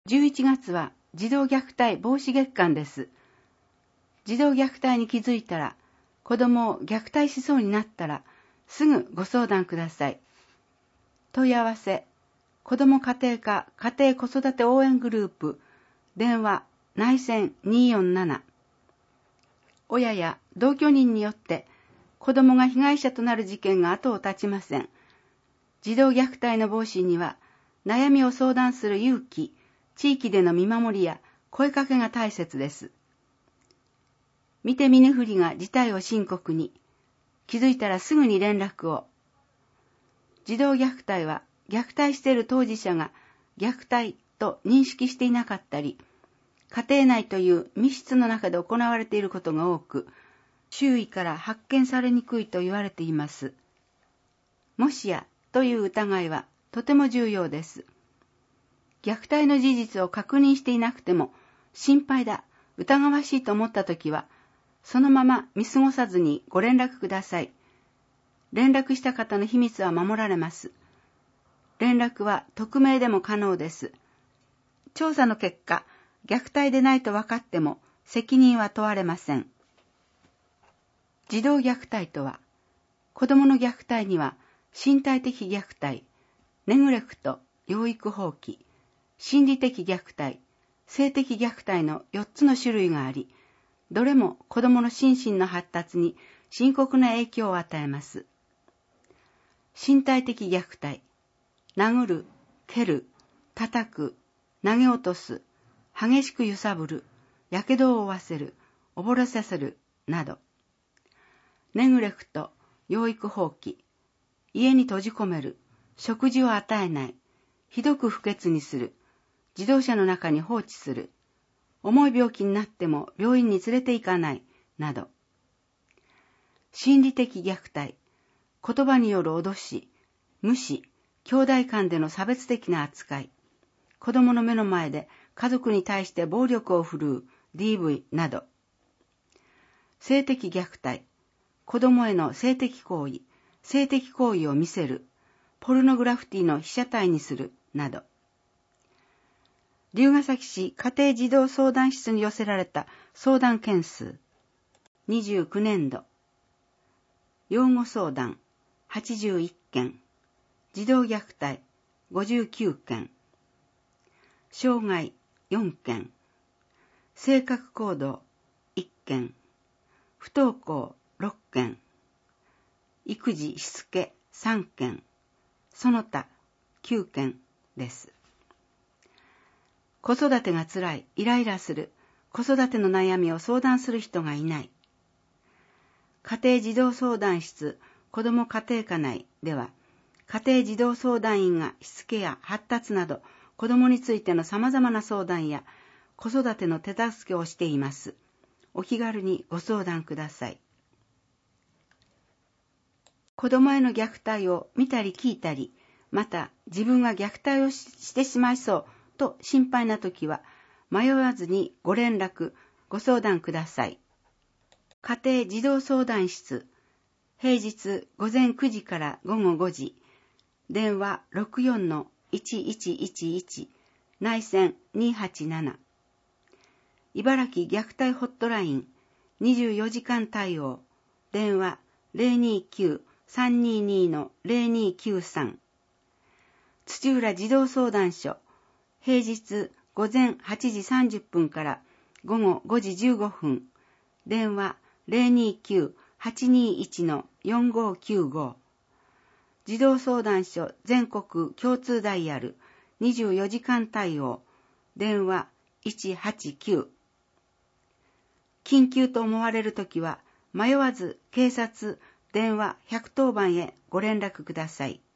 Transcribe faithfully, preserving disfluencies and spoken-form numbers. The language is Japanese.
じゅういちがつは児童虐待防止月間です。児童虐待に気づいたら、子供を虐待しそうになったら、すぐご相談ください。問い合わせ、子ども家庭科家庭子育て応援グループ、電話内線にーよんなな。親や同居人によって子どもが被害者となる事件が後を絶ちません。児童虐待の防止には、悩みを相談する勇気、地域での見守りや声かけが大切です。見て見ぬふりが事態を深刻に、気づいたらすぐに連絡を。児童虐待は虐待している当事者が虐待と認識していなかったり、家庭内という密室の中で行われていることが多く、周囲から発見されにくいと言われています。もしやという疑いはとても重要です。虐待の事実を確認していなくても、心配だ、疑わしいと思ったときは、そのまま見過ごさずにご連絡ください。連絡した方の秘密は守られます。連絡は匿名でも可能です。調査の結果、虐待でないと分かっても責任は問われません。児童虐待とは、子供の虐待には身体的虐待、ネグレクト、養育放棄、心理的虐待、性的虐待のよっつの種類があり、どれも子供の心身の発達に深刻な影響を与えます。身体的虐待、殴る、蹴る、叩く、投げ落とす、激しく揺さぶる、やけどを負わせる、溺れさせる、など。ネグレクト、養育放棄、家に閉じ込める、食事を与えない、ひどく不潔にする、自動車の中に放置する、重い病気になっても病院に連れて行かない、など。心理的虐待、言葉による脅し、無視、兄弟間での差別的な扱い、子供の目の前で家族に対して暴力を振るう ディーブイ など。性的虐待、子供への性的行為、性的行為を見せる、ポルノグラフィティの被写体にする、など。龍ケ崎市家庭児童相談室に寄せられた相談件数、にじゅうきゅうねんど。養護相談、はちじゅういっけん。児童虐待、ごじゅうきゅうけん。障害、よんけん。性格行動、いっけん。不登校、ろっけん。育児しつけ、さんけん。その他、きゅうけんです。子育てがつらい、イライラする、子育ての悩みを相談する人がいない。家庭児童相談室子ども家庭科内では、家庭児童相談員がしつけや発達など、子どもについての様々な相談や子育ての手助けをしています。お気軽にご相談ください。子どもへの虐待を見たり聞いたり、また自分が虐待を し, してしまいそうと心配なときは、迷わずにご連絡、ご相談ください。家庭児童相談室、平日午前くじから午後ごじ、電話 ろくよんのいちいちいちいち、内線にはちなな。茨城虐待ホットライン、にじゅうよじかん対応、電話 ゼロにきゅうさんににのゼロにきゅうさん。土浦児童相談所、平日午前はちじさんじゅっぷんから午後ごじじゅうごふん、電話 ゼロにきゅうはちにいちのよんごきゅうご。児童相談所全国共通ダイヤルにじゅうよじかん対応、電話いちはちきゅう。緊急と思われるときは迷わず警察電話ひゃくとおばんへご連絡ください。